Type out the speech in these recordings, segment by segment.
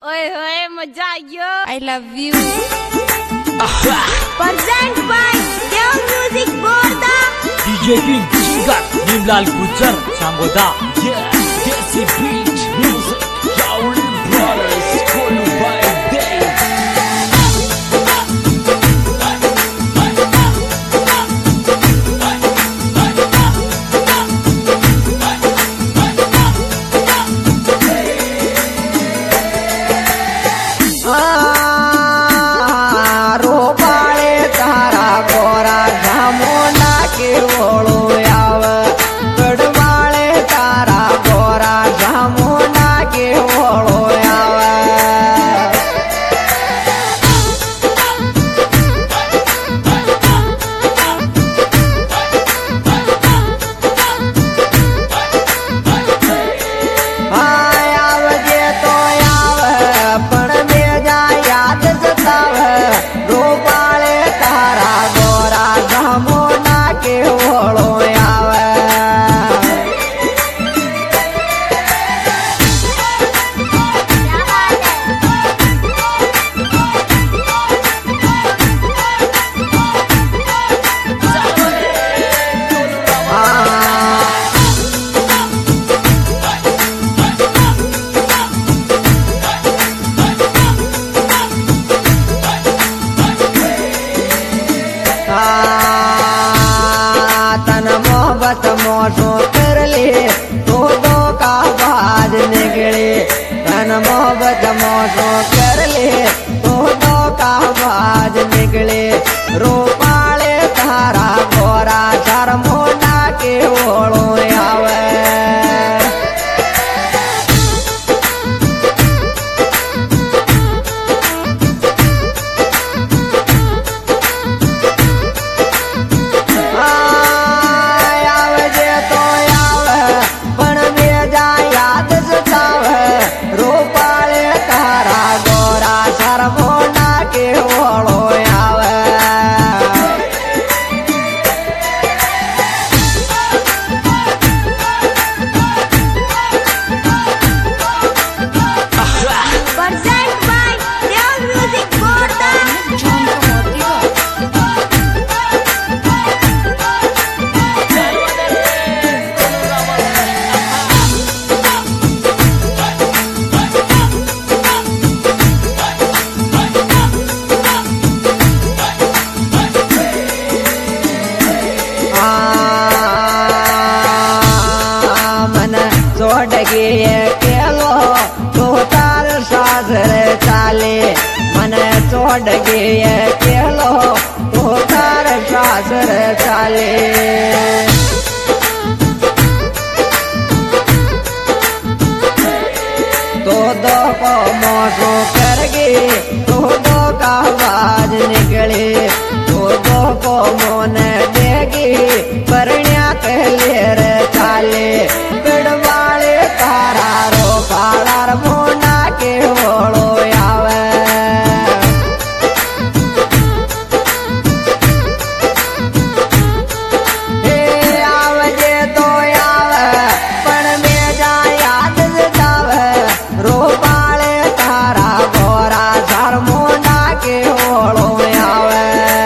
ओए होए मजा आयो। I love you. Present by Dev Music Borda. DJ King Singer Nimlal Gujar Sangoda. Yeah, Desi Beat Music. Yaul Brothers Kolu by Dave. तन मोहब्बत मोशो कर ले तो दो का बाज निकले। तन मोहब्बत मोशो कर ले तो दो का बाज निकले। रूपाले तारा गोरा शर्मोना के ओळो आवे। केलो तो तार सासरे चाले। मन छोड़ गए केलो तो तार सासरे चाले। तो दो को मोसो कर गए तो दो का बाज निकले। तो दो को मोन देगी परण्या कहले रे चाले। पिड़वाले तारा रो कालार मोना के ओळो आवे। हे आवजे तो आवे पण में जा याद जावे। रूपाले तारा गोरा सर मोना के ओळो आवे।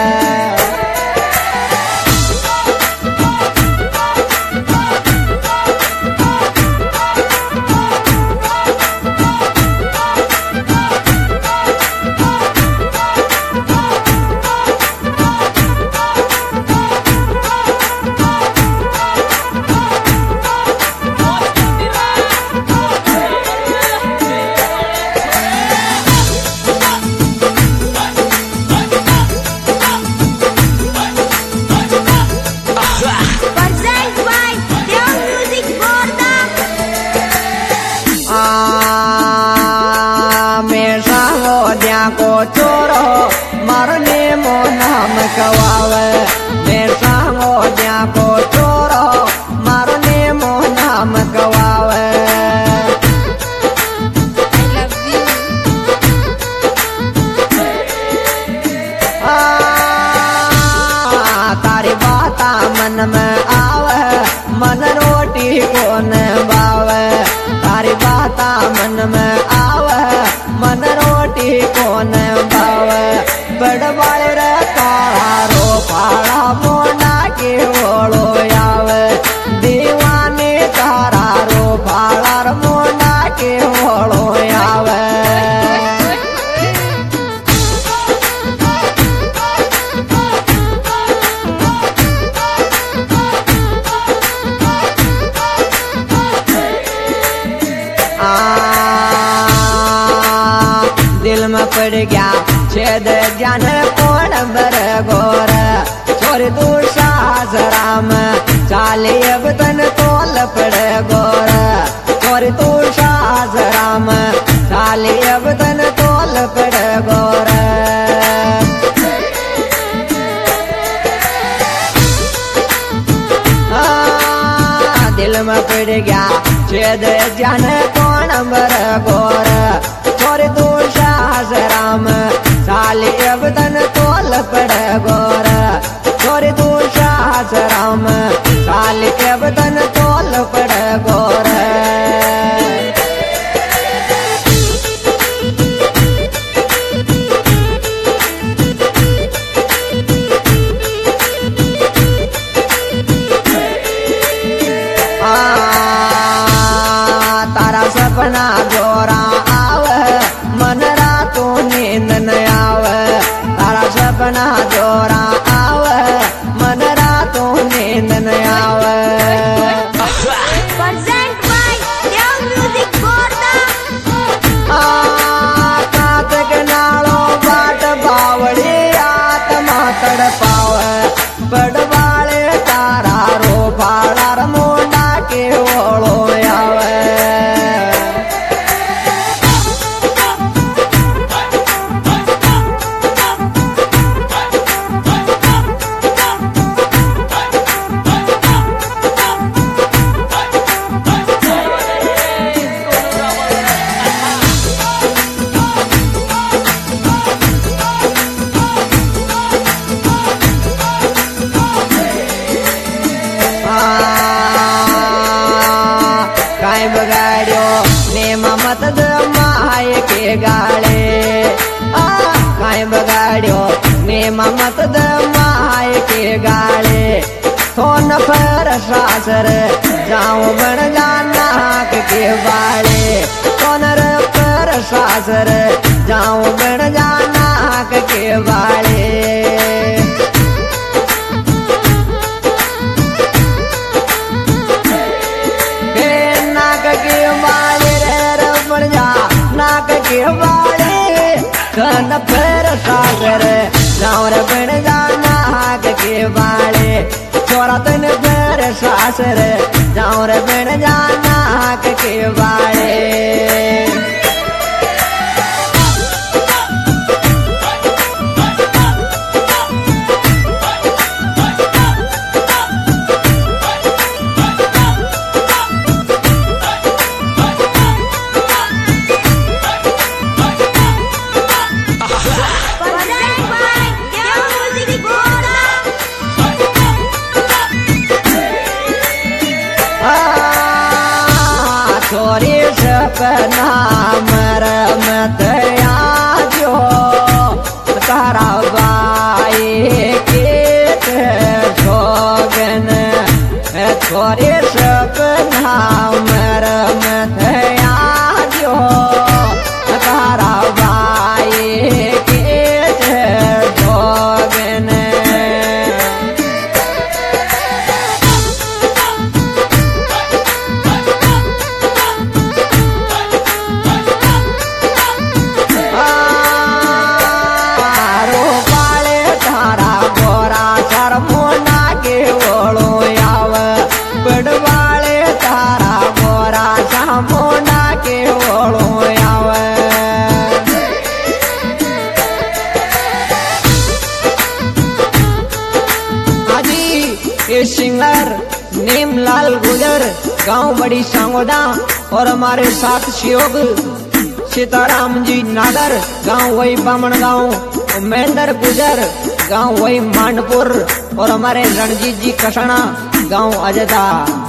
को चोरो मरने मो नाम कवावे। मैं सांगो द्या को चोरो मरने मो नाम कवावे। तारी बाता मन में आवे मन रोटी को न बावे। तारी बाता मन में आवे मन दिल में पड़ गया छेद ज्ञान कौन बर गोर छोरी तू सासराम चाले अब तन तोल पड़ गोर छोरी तू सासराम चाले अब तन तोल पड़ गोर दिल में पड़ गया छेद ज्ञान कौन बर गोर छोरी तू सासराम साली अब तन तोल पड़ गोर छोरी तू सासराम साली अब तन तोल पड़ गोर तारा सपना जोरा आव मन रातों नींद न आव तारा सपना जोरा आव मन रातों नींद न आव Present by Young Music Borda. कातक नालो बाट बावड़ी आत्मा तड़पाव बड़वाले तारा रो फाड़ा मोंडा के ओळो आवे काय बगाड्यो नेम मत द माय के गाळे काय बगाड्यो नेम मत द माय के गाळे सोन पर सासर जाऊं बन जाना के बाळे सोनर पर सासर जाऊं बन जाना के बाळे के वाले रे मर जा नाक के वाले कन पर सागर जावर बन जा नाक के वाले छोरा तन पर सासर जावर बन जा नाक के वाले Present by Young Music Borda. छोरी सपना मर मत आजो तारा बाई के सोगन छोरी सपना मर मत आजो तारा बाई के सोगन सिंगर नीमलाल गुजर गांव बड़ी सांगोदा और हमारे साथ सहयोग सीताराम जी नागर गांव वही बामण गांव महेंद्र गुजर गांव वही मांडपुर और हमारे रणजीत जी कसाना गांव अजदा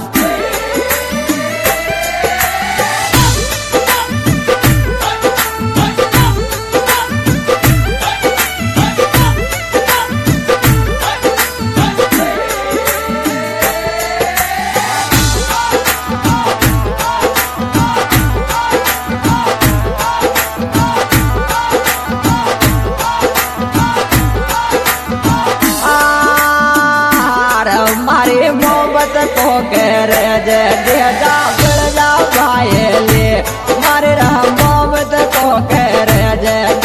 को कर दे जा बढ़ जा भाई ले मारे रहा मोहब्बत को कर दे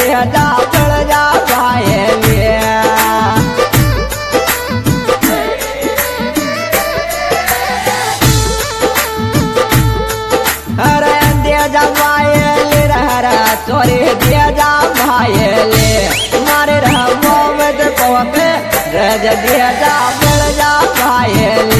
दिया जा भाईले मारे रहा मोहम्मद पवक रज दिया जा मिल जा भाईले